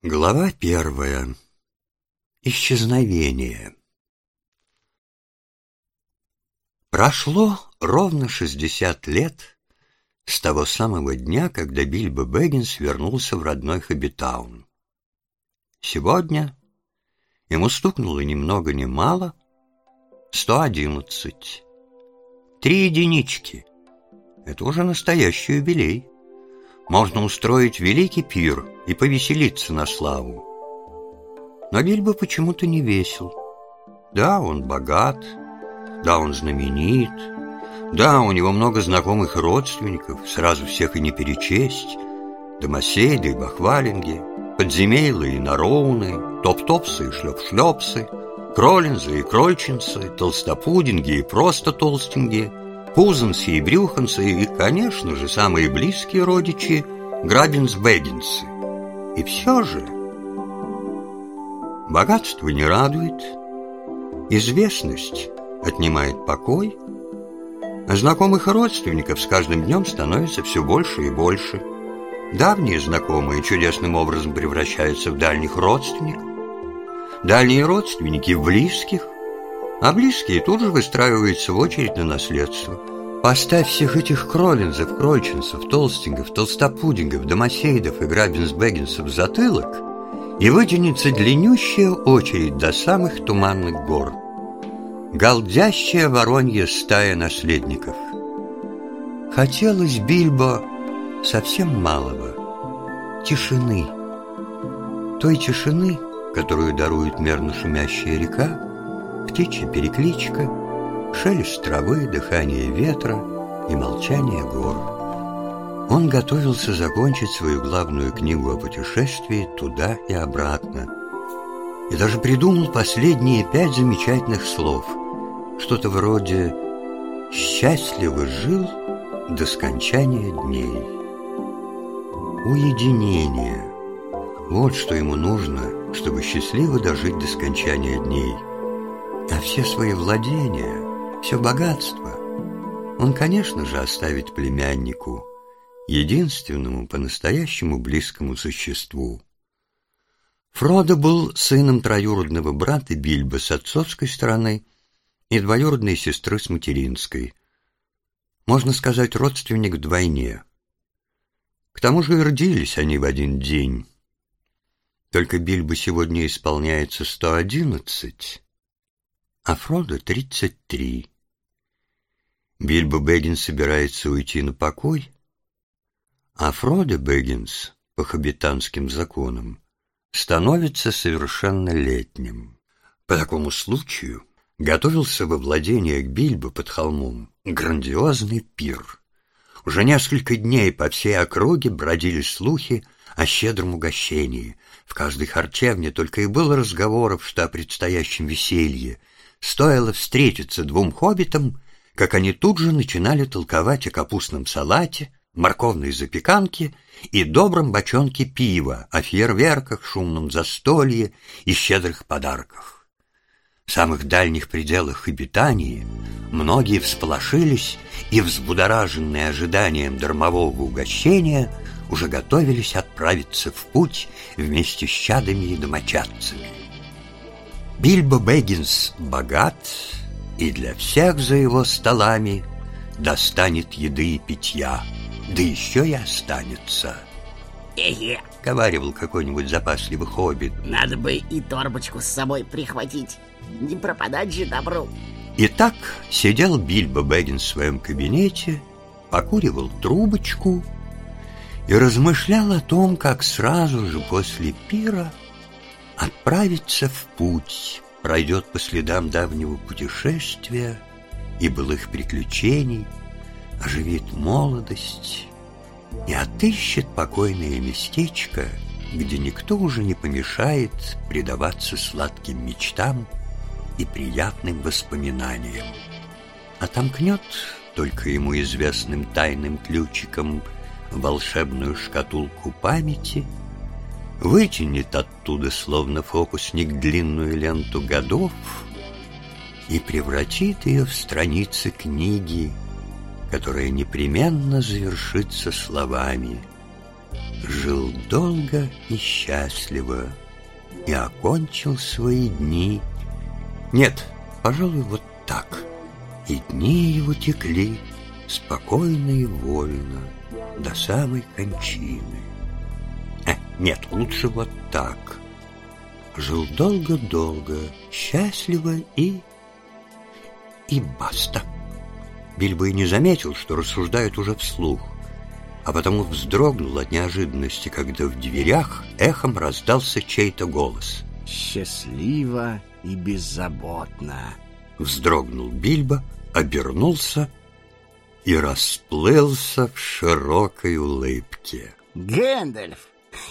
Глава 1. Исчезновение. Прошло ровно 60 лет с того самого дня, когда Бильбо Бэггинс вернулся в родной Хоббитаун. Сегодня ему стукнуло ни много ни мало 111. 3 единички. Это уже настоящий юбилей. Можно устроить великий пир и повеселиться на славу. Но Бильбо почему-то не весел. Да, он богат, да, он знаменит, да, у него много знакомых и родственников, сразу всех и не перечесть. Домосейды и бахвалинги, подземейлы и нароуны, топ-топсы и шлеп-шлепсы, кролинзы и крольчинцы, толстопудинги и просто толстинги, пузанцы и брюханцы и, конечно же, самые близкие родичи Граббинс-Бэггинсы. И все же богатство не радует, известность отнимает покой, а знакомых и родственников с каждым днем становится все больше и больше. Давние знакомые чудесным образом превращаются в дальних родственников, дальние родственники в близких, а близкие тут же выстраиваются в очередь на наследство. Поставь всех этих кролинзов, крольчинцев, толстингов, толстопудингов, домосейдов и Граббинс-Бэггинсов в затылок, и вытянется длиннющая очередь до самых туманных гор. Галдящая воронья стая наследников. Хотелось Бильбо совсем малого — тишины. Той тишины, которую дарует мерно шумящая река, птичья перекличка, шелест травы, дыхание ветра и молчание гор. Он готовился закончить свою главную книгу о путешествии туда и обратно. И даже придумал последние 5 замечательных слов. Что-то вроде «счастливо жил до скончания дней». Уединение. Вот что ему нужно, чтобы счастливо дожить до скончания дней. А все свои владения, все богатство он, конечно же, оставит племяннику, единственному по-настоящему близкому существу. Фродо был сыном троюродного брата Бильбо с отцовской стороны и двоюродной сестры с материнской. Можно сказать, родственник вдвойне. К тому же и родились они в один день. Только Бильбо сегодня исполняется 111, а Фродо 33. Бильбо Бэггинс собирается уйти на покой, а Фродо Бэггинс, по хоббитанским законам, становится совершеннолетним. По такому случаю готовился во владениях Бильбо под холмом грандиозный пир. Уже несколько дней по всей округе бродили слухи о щедром угощении. В каждой харчевне только и было разговоров, что о предстоящем веселье. Стоило встретиться 2 хоббитам, как они тут же начинали толковать о капустном салате, морковной запеканке и добром бочонке пива, о фейерверках, шумном застолье и щедрых подарках. В самых дальних пределах обитания многие всполошились и, взбудораженные ожиданием дармового угощения, уже готовились отправиться в путь вместе с чадами и домочадцами. Бильбо Бэггинс богат, и для всех за его столами достанет еды и питья, да еще и останется. Хе-хе, — говаривал какой-нибудь запасливый хоббит. надо бы и торбочку с собой прихватить. Не пропадать же добру. Итак, сидел Бильбо Бэггинс в своем кабинете, покуривал трубочку и размышлял о том, как сразу же после пира отправиться в путь, пройдет по следам давнего путешествия и былых приключений, оживит молодость и отыщет покойное местечко, где никто уже не помешает предаваться сладким мечтам и приятным воспоминаниям. Отомкнет только ему известным тайным ключиком волшебную шкатулку памяти, вытянет оттуда, словно фокусник, длинную ленту годов и превратит ее в страницы книги, которая непременно завершится словами: жил долго и счастливо и окончил свои дни. Нет, пожалуй, вот так. И дни его текли спокойно и вольно до самой кончины. Нет, лучше вот так. Жил долго-долго, счастливо и баста. Бильбо и не заметил, что рассуждает уже вслух, а потому вздрогнул от неожиданности, когда в дверях эхом раздался чей-то голос. Счастливо и беззаботно. Вздрогнул Бильбо, обернулся и расплылся в широкой улыбке. Гэндальф!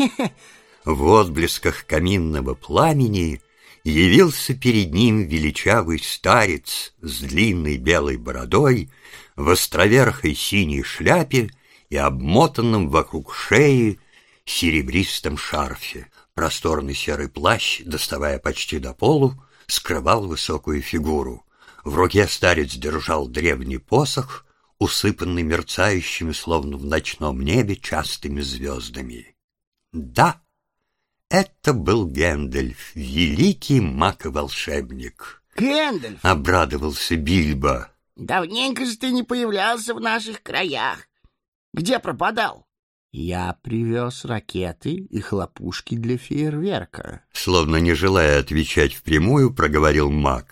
В отблесках каминного пламени явился перед ним величавый старец с длинной белой бородой, в островерхой синей шляпе и обмотанном вокруг шеи серебристом шарфе. Просторный серый плащ, доставая почти до полу, скрывал высокую фигуру. В руке старец держал древний посох, усыпанный мерцающими, словно в ночном небе, частыми звездами. Да, это был Гэндальф, великий маг и волшебник. Гэндальф! — обрадовался Бильбо. Давненько же ты не появлялся в наших краях. Где пропадал? Я привез ракеты и хлопушки для фейерверка. Словно не желая отвечать впрямую, проговорил маг.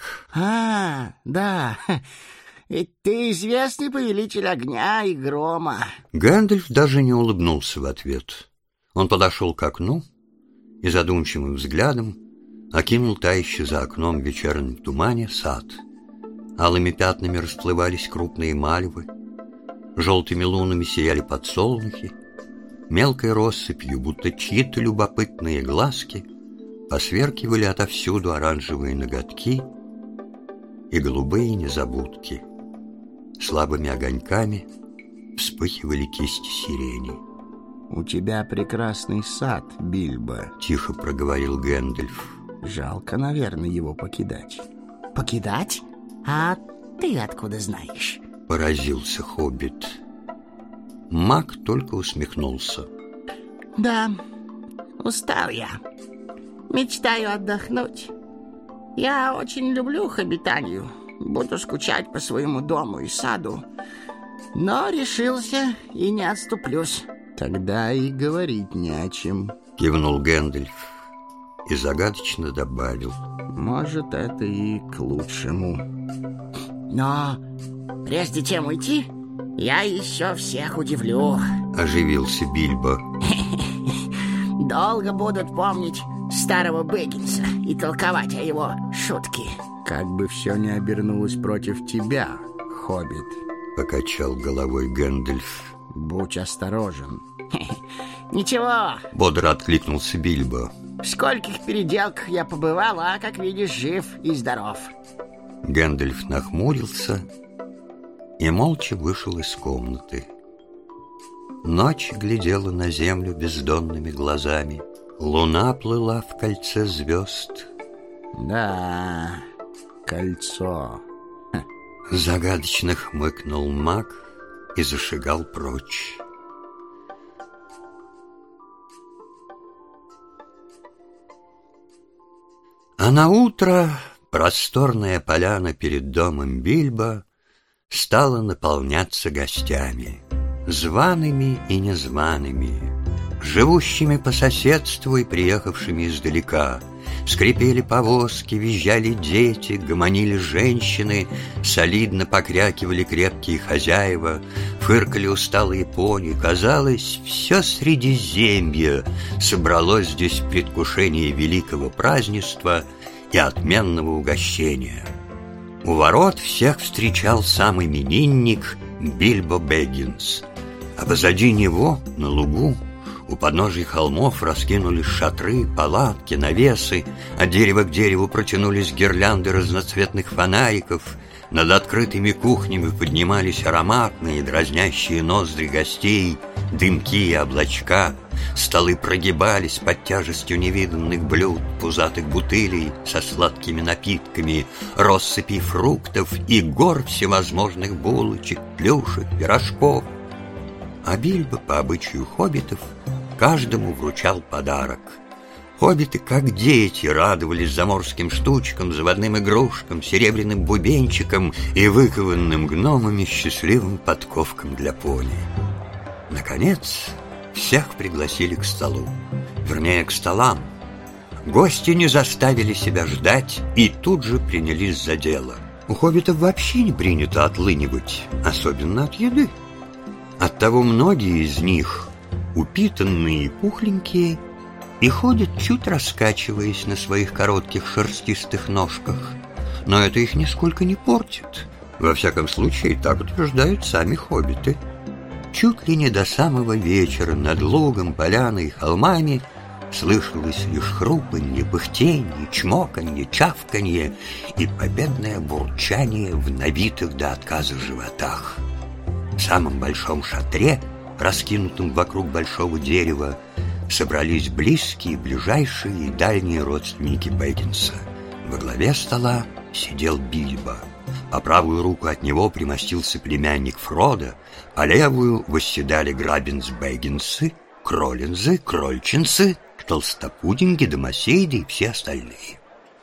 Да, ведь ты известный повелитель огня и грома. Гэндальф даже не улыбнулся в ответ. Он подошел к окну и задумчивым взглядом окинул тающий за окном в вечернем тумане сад. Алыми пятнами расплывались крупные мальвы, желтыми лунами сияли подсолнухи, мелкой россыпью, будто чьи-то любопытные глазки, посверкивали отовсюду оранжевые ноготки и голубые незабудки. Слабыми огоньками вспыхивали кисти сирени. «У тебя прекрасный сад, Бильбо», — тихо проговорил Гэндальф. «Жалко, наверное, его покидать». «Покидать? А ты откуда знаешь?» — поразился хоббит. Маг только усмехнулся. «Да, устал я. Мечтаю отдохнуть. Я очень люблю хоббитанию. Буду скучать по своему дому и саду. Но решился и не отступлюсь». «Тогда и говорить не о чем», — кивнул Гэндальф и загадочно добавил. «Может, это и к лучшему. Но прежде чем уйти, я еще всех удивлю», — оживился Бильбо. «Долго будут помнить старого Бэггинса и толковать о его шутке». «Как бы все не обернулось против тебя, хоббит», — покачал головой Гэндальф. «Будь осторожен». «Ничего», — бодро откликнулся Бильбо. «В скольких переделках я побывал, а, как видишь, жив и здоров». Гэндальф нахмурился и молча вышел из комнаты. Ночь глядела на землю бездонными глазами. Луна плыла в кольце звезд. «Да, кольцо», — загадочно хмыкнул маг и зашагал прочь. А наутро просторная поляна перед домом Бильбо стала наполняться гостями, зваными и незваными, живущими по соседству и приехавшими издалека. Скрипели повозки, визжали дети, гомонили женщины, солидно покрякивали крепкие хозяева, фыркали усталые пони. Казалось, все Средиземье собралось здесь в предвкушении великого празднества и отменного угощения. У ворот всех встречал сам именинник Бильбо Бэггинс, а позади него, на лугу, у подножий холмов раскинулись шатры, палатки, навесы, от дерева к дереву протянулись гирлянды разноцветных фонариков, над открытыми кухнями поднимались ароматные, дразнящие ноздри гостей, дымки и облачка, столы прогибались под тяжестью невиданных блюд, пузатых бутылей со сладкими напитками, россыпей фруктов и гор всевозможных булочек, плюшек, пирожков. А Бильбо, по обычаю хоббитов, каждому вручал подарок. Хоббиты, как дети, радовались заморским штучкам, заводным игрушкам, серебряным бубенчикам и выкованным гномами счастливым подковкам для пони. Наконец, всех пригласили к столу. Вернее, к столам. Гости не заставили себя ждать и тут же принялись за дело. У хоббитов вообще не принято отлынивать, особенно от еды. Оттого многие из них, упитанные и пухленькие, и ходят, чуть раскачиваясь на своих коротких шерстистых ножках. Но это их нисколько не портит. Во всяком случае, так утверждают сами хоббиты. Чуть ли не до самого вечера над лугом, поляной и холмами слышалось лишь хрупанье, пыхтенье, чмоканье, чавканье и победное бурчание в набитых до отказа животах. В самом большом шатре, раскинутом вокруг большого дерева, собрались близкие, ближайшие и дальние родственники Бэггинса. Во главе стола сидел Бильбо. По правую руку от него примостился племянник Фродо, по левую восседали Граббинс-Бэггинсы, Кроллинзы, Крольчинсы, Толстопудинги, Домосейды и все остальные.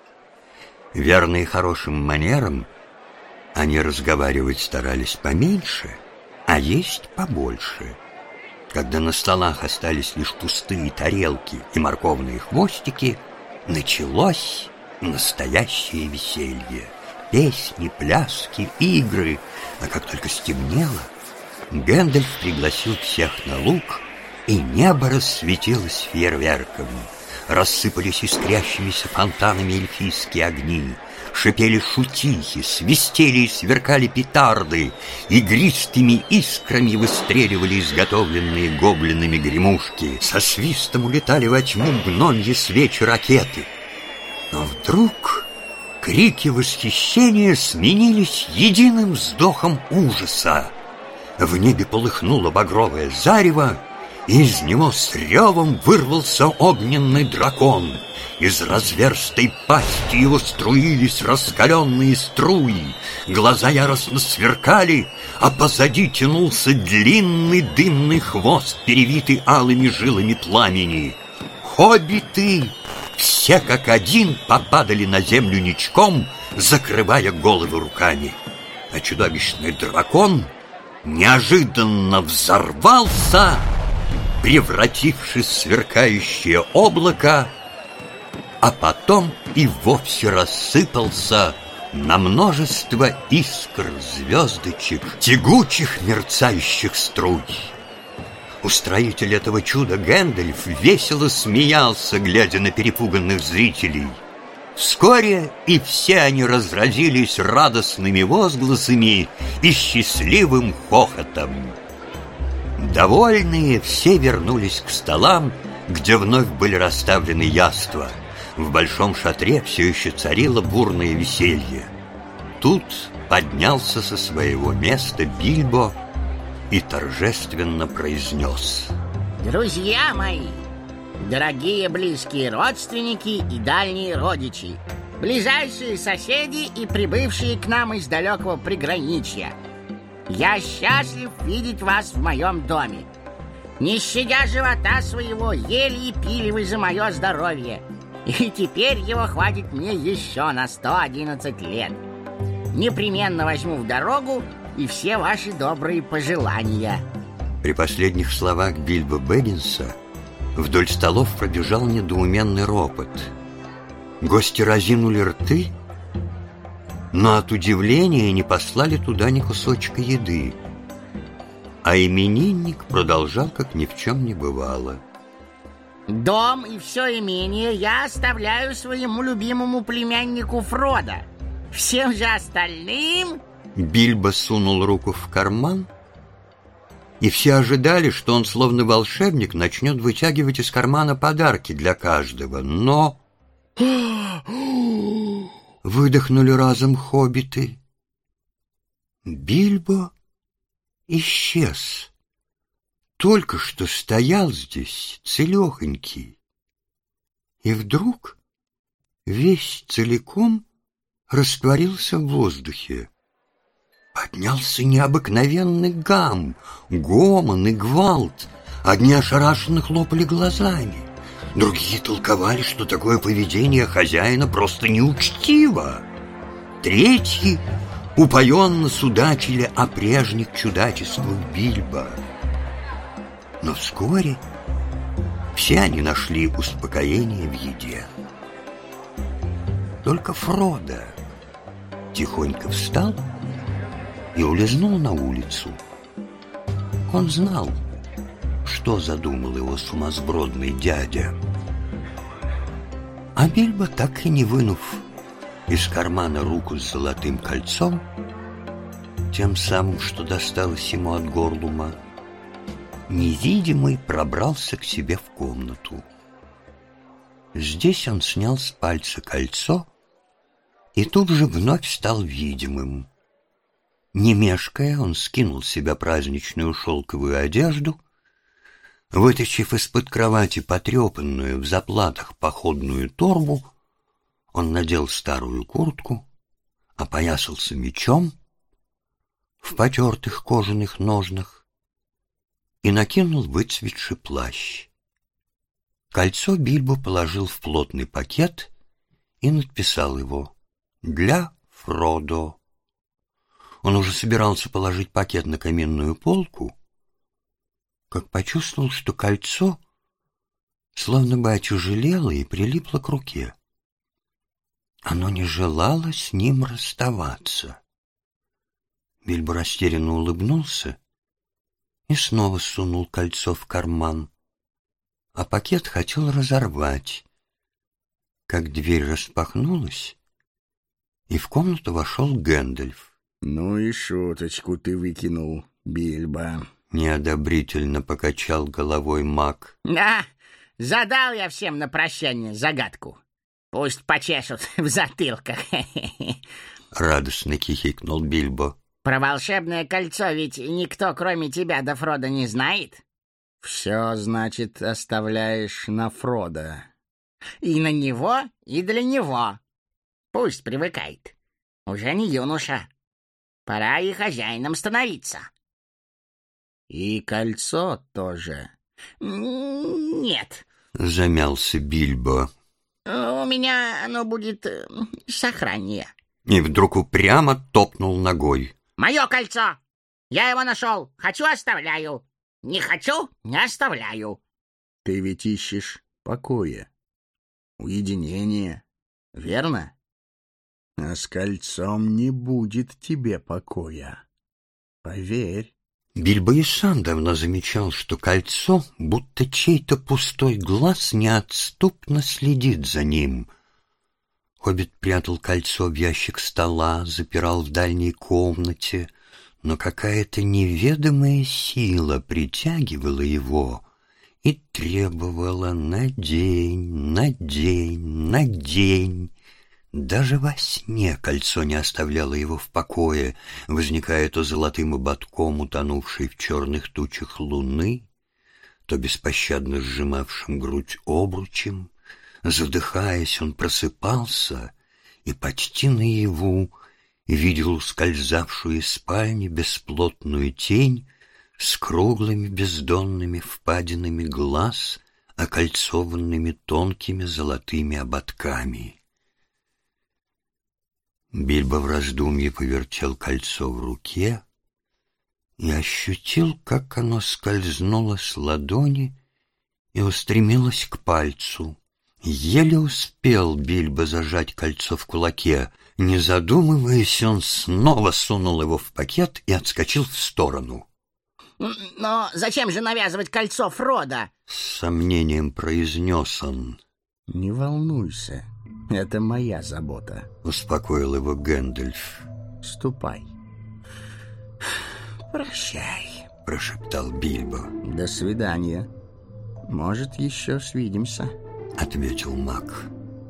Верные хорошим манерам, они разговаривать старались поменьше, а есть побольше. Когда на столах остались лишь пустые тарелки и морковные хвостики, началось настоящее веселье. Песни, пляски, игры. А как только стемнело, Гэндальф пригласил всех на луг, и небо рассветилось фейерверком. Рассыпались искрящимися фонтанами эльфийские огни, шипели шутихи, свистели и сверкали петарды, игристыми искрами выстреливали изготовленные гоблинами гремушки, со свистом улетали во тьму гномьи свечи ракеты. Но вдруг крики восхищения сменились единым вздохом ужаса. В небе полыхнуло багровое зарево, и из него с ревом вырвался огненный дракон. Из разверстой пасти его струились раскаленные струи, глаза яростно сверкали, а позади тянулся длинный дымный хвост, перевитый алыми жилами пламени. Хоббиты все как один попадали на землю ничком, закрывая головы руками. А чудовищный дракон неожиданно взорвался, превратившись в сверкающее облако, а потом и вовсе рассыпался на множество искр, звездочек, тягучих мерцающих струй. Устроитель этого чуда Гэндальф весело смеялся, глядя на перепуганных зрителей. Вскоре и все они разразились радостными возгласами и счастливым хохотом. Довольные все вернулись к столам, где вновь были расставлены яства. В большом шатре все еще царило бурное веселье. Тут поднялся со своего места Бильбо и торжественно произнес: «Друзья мои, дорогие близкие родственники и дальние родичи, ближайшие соседи и прибывшие к нам из далекого приграничья, я счастлив видеть вас в моем доме. Не щадя живота своего, ели и пили вы за мое здоровье, и теперь его хватит мне еще на 111 лет. Непременно возьму в дорогу и все ваши добрые пожелания». При последних словах Бильбо Бэггинса вдоль столов пробежал недоуменный ропот. Гости разинули рты, но от удивления не послали туда ни кусочка еды. А именинник продолжал, как ни в чем не бывало: «Дом и все имение я оставляю своему любимому племяннику Фродо. Всем же остальным...» Бильбо сунул руку в карман, и все ожидали, что он, словно волшебник, начнет вытягивать из кармана подарки для каждого. Но... выдохнули разом хоббиты. Бильбо исчез. Только что стоял здесь целехонький. И вдруг весь целиком растворился в воздухе. Поднялся необыкновенный гам, гомон и гвалт. Одни ошарашенно хлопали глазами, другие толковали, что такое поведение хозяина просто неучтиво. Третьи упоенно судачили о прежних чудачествах Бильбо. Но вскоре все они нашли успокоение в еде. Только Фродо тихонько встал и улизнул на улицу. Он знал, что задумал его сумасбродный дядя. А Бильбо, так и не вынув из кармана руку с золотым кольцом, тем самым, что досталось ему от Горлума, невидимый пробрался к себе в комнату. Здесь он снял с пальца кольцо и тут же вновь стал видимым. Не мешкая, он скинул с себя праздничную шелковую одежду, вытащив из-под кровати потрепанную в заплатах походную торбу, он надел старую куртку, опоясался мечом в потертых кожаных ножнах и накинул выцветший плащ. Кольцо Бильбо положил в плотный пакет и надписал его «Для Фродо». Он уже собирался положить пакет на каминную полку, как почувствовал, что кольцо словно бы отяжелело и прилипло к руке. Оно не желало с ним расставаться. Бильбо растерянно улыбнулся и снова сунул кольцо в карман, а пакет хотел разорвать, как дверь распахнулась, и в комнату вошел Гэндальф. «Ну и шуточку ты выкинул, Бильбо», — неодобрительно покачал головой маг. «Да, задал я всем на прощание загадку. Пусть почешут в затылках». Радостно хихикнул Бильбо. «Про волшебное кольцо ведь никто, кроме тебя да Фродо, не знает?» «Все, значит, оставляешь на Фродо». «И на него, и для него. Пусть привыкает. Уже не юноша. Пора и хозяином становиться». «И кольцо тоже?» «Нет», — замялся Бильбо. «У меня оно будет сохраннее». И вдруг упрямо топнул ногой. «Мое кольцо! Я его нашел. Хочу — оставляю. Не хочу — не оставляю». «Ты ведь ищешь покоя, уединения, верно? А с кольцом не будет тебе покоя. Поверь». Бильбо и сам давно замечал, что кольцо, будто чей-то пустой глаз, неотступно следит за ним. Хоббит прятал кольцо в ящик стола, запирал в дальней комнате, но какая-то неведомая сила притягивала его и требовала «надень, надень, надень». Даже во сне кольцо не оставляло его в покое, возникая то золотым ободком, утонувшей в черных тучах луны, то беспощадно сжимавшим грудь обручем. Задыхаясь, он просыпался и почти наяву видел ускользавшую из спальни бесплотную тень с круглыми бездонными впадинами глаз, окольцованными тонкими золотыми ободками. Бильбо в раздумье повертел кольцо в руке и ощутил, как оно скользнуло с ладони и устремилось к пальцу. Еле успел Бильбо зажать кольцо в кулаке. Не задумываясь, он снова сунул его в пакет и отскочил в сторону. «Но зачем же навязывать кольцо Фродо?» — с сомнением произнес он. «Не волнуйся, это моя забота», — успокоил его Гэндальф. «Ступай». «Прощай», — прошептал Бильбо. «До свидания. Может, еще свидимся», — ответил маг.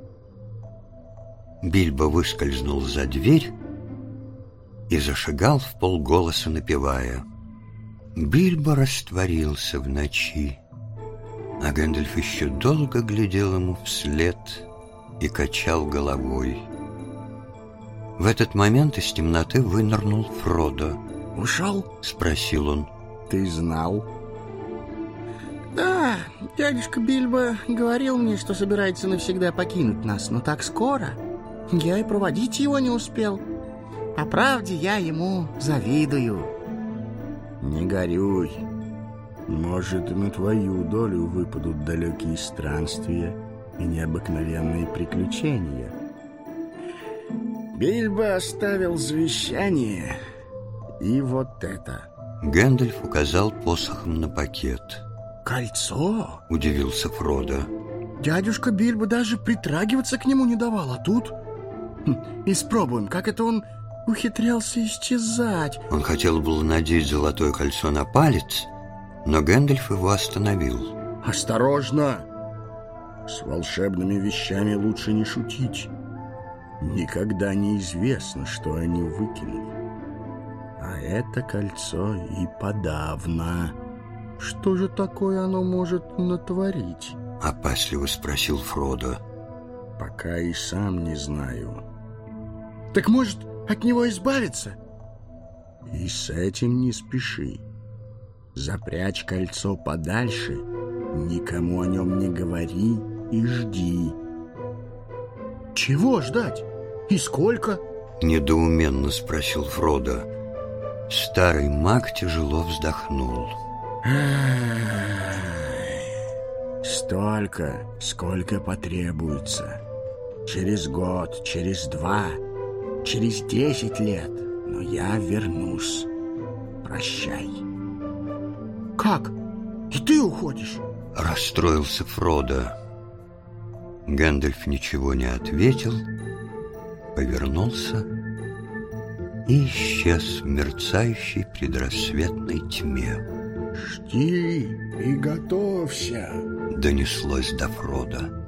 Бильбо выскользнул за дверь и зашагал вполголоса, напевая. Бильбо растворился в ночи, а Гэндальф еще долго глядел ему вслед и качал головой. В этот момент из темноты вынырнул Фродо. «Ушел?» — спросил он. «Ты знал?» Да, дядюшка Бильбо говорил мне, что собирается навсегда покинуть нас, но так скоро. Я и проводить его не успел. По правде, я ему завидую. Не горюй. Может, и на твою долю выпадут далекие странствия и необыкновенные приключения. Бильбо оставил завещание, и вот это. Гэндальф указал посохом на пакет. Кольцо? Удивился Фродо. Дядюшка Бильбо даже притрагиваться к нему не давал, а тут... Испробуем, как это он ухитрялся исчезать. Он хотел было надеть золотое кольцо на палец, но Гэндальф его остановил. Осторожно! С волшебными вещами лучше не шутить. Никогда не известно, что они выкинули. А это кольцо и подавно. Что же такое оно может натворить? Опасливо спросил Фродо. Пока и сам не знаю. Так может, от него избавиться? И с этим не спеши. Запрячь кольцо подальше, никому о нем не говори и жди. Чего ждать? И сколько? Недоуменно спросил Фродо. Старый маг тяжело вздохнул. Столько, сколько потребуется. Через год, через 2, через 10 лет. Но я вернусь. Прощай. Как? И ты уходишь? Расстроился Фродо. Гэндальф ничего не ответил, повернулся и исчез в мерцающей предрассветной тьме. «Жди и готовься», — донеслось до Фродо.